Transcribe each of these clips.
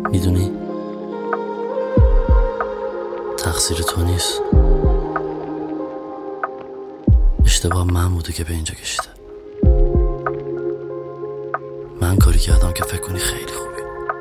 میدونی تقصیر تو نیست، اشتباه من بوده که به اینجا کشیده. من کاری کردم که فکر کنی خیلی خوبی.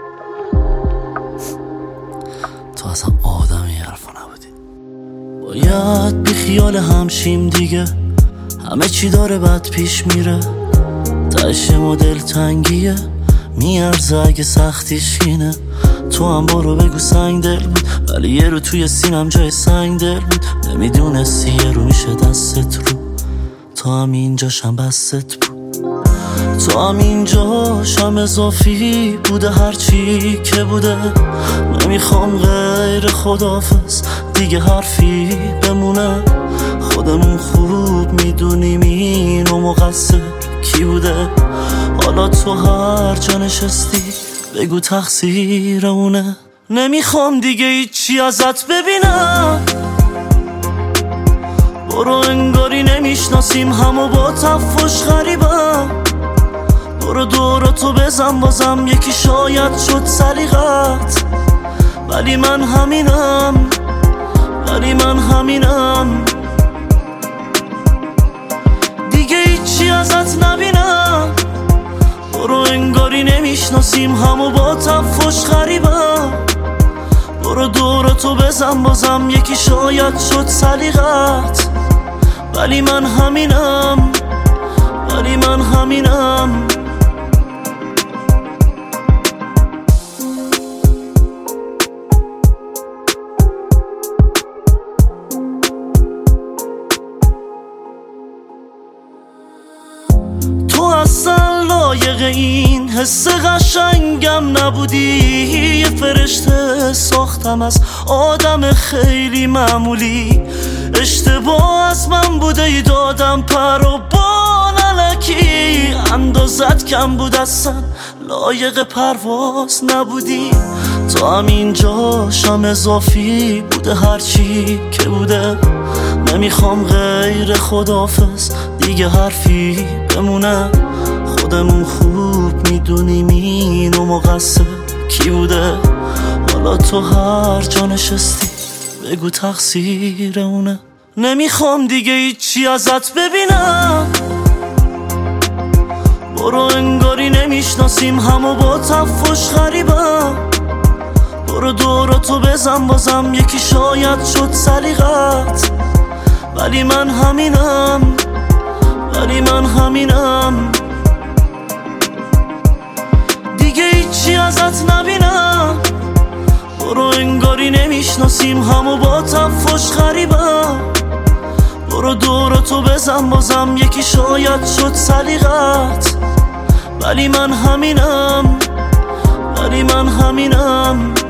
تو اصلا آدم این حرفا نبودی. باید بی خیال همشیم دیگه، همه چی داره بد پیش میره. تش مدل تنگیه میارزه اگه سختیش اینه. تو هم برو بگو سنگ دل بود، ولی یه رو توی سینم جای سنگ دل بود. نمیدونستی یه رو میشه دستت رو، تو هم اینجاشم بست بود. تو هم اینجاشم اضافی بوده هرچی که بوده. نمیخوام غیر خداحافظ دیگه حرفی بمونه. خودمون خوب میدونیم اینو مقصر کی بوده. حالا تو هر جا نشستی بگو تقصیر اونه. نمیخوام دیگه هیچی ازت ببینم، برو انگاری نمیشناسیم همو با تفش غریبم. برو دوراتو بزن بازم یکی شاید شد سلیقت. ولی من همینم، ولی من همینم. دیگه هیچی ازت نبینم، برو انگاری نمیشناسیم همو با تفش غریبم. برو دوراتو بزن بازم یکی شاید شد سلیقت. ولی من همینم، ولی من همینم. تو اصلا لایق این حس قشنگم نبودی. یه فرشته ساختم از آدم خیلی معمولی. اشتباه از من بوده ای دادم پر و بال الکی. اندازت کم بود اصلا لایق پرواز نبودی. تو هم اینجاشم اضافی بوده هرچی که بوده. نمیخوام غیر خداحافظ دیگه حرفی بمونه. خودمون خوب میدونیم اینو مقصر کی بوده. حالا تو هر جا نشستی بگو تقصیر اونه. نمیخوام دیگه هیچی ازت ببینم، برو انگاری نمیشناسیم همو با تفش غریبم. برو دوراتو بزن بازم یکی شاید شد سلیقت. ولی من همینم، ولی من همینم. دیگه هیچی ازت نبینم، برو انگاری نمیشناسیم همو با تفش غریبم. برو دوراتو بزن بازم یکی شاید شد سلیقت. ولی من همینم، ولی من همینم.